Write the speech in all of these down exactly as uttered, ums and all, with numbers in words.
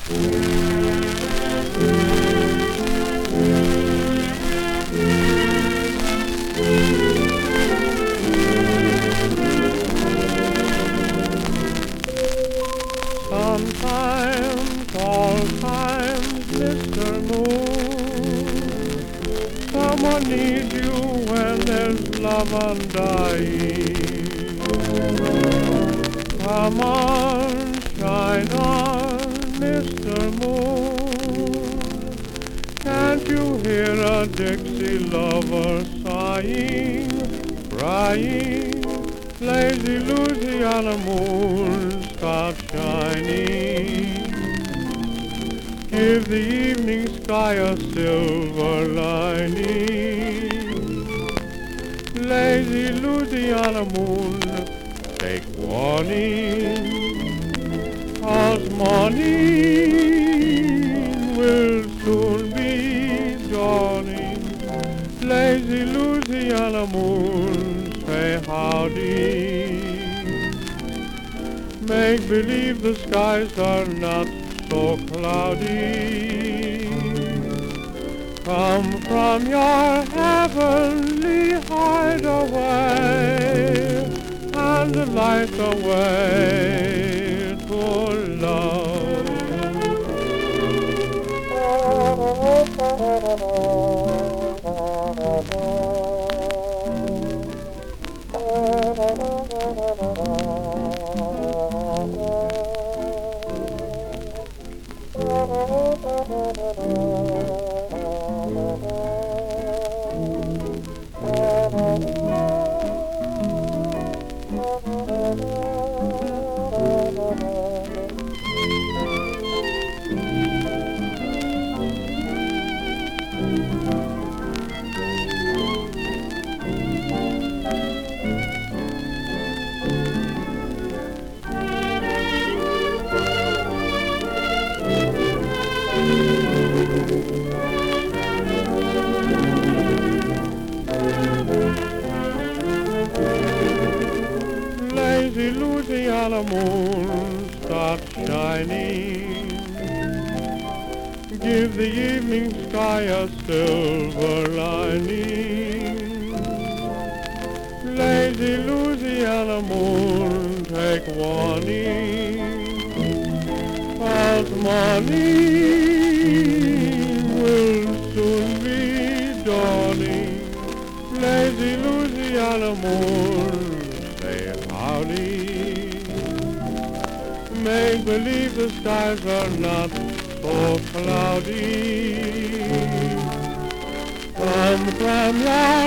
Sometimes, all times, Mister Moon, someone needs you when there's love undying. Come on, shine on, Mister Moon. Can't you hear a Dixie lover sighing, crying? Lazy Louisiana moon, start shining. Give the evening sky a silver lining. Lazy Louisiana moon, take warning, 'cause morning will soon be dawning. Lazy Louisiana moon, say howdy. Make believe the skies are not so cloudy. Come from your heavenly hideaway and light the way to love. Lazy Louisiana moon, start shining. Give the evening sky a silver lining. Lazy Louisiana moon, take warning, 'cause morning will soon be dawning. Lazy Louisiana moon, say howdy. Make believe the skies are not so cloudy. Come from your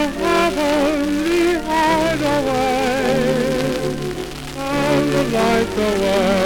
heavenly hideaway and light the way